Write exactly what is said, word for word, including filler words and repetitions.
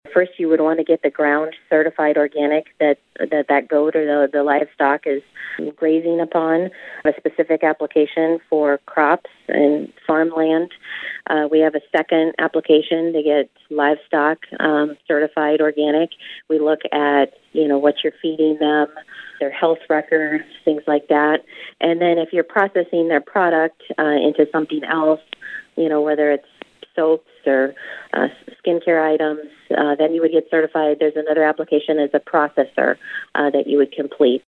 First, you would want to get the ground certified organic that that, that goat or the, the livestock is grazing upon, a specific application for crops and farmland. Uh, we have a second application to get livestock um, certified organic. We look at, you know, what you're feeding them, their health records, things like that. And then if you're processing their product uh, into something else, you know, whether it's soaps or uh, skincare items, uh, then you would get certified. There's another application as a processor uh, that you would complete.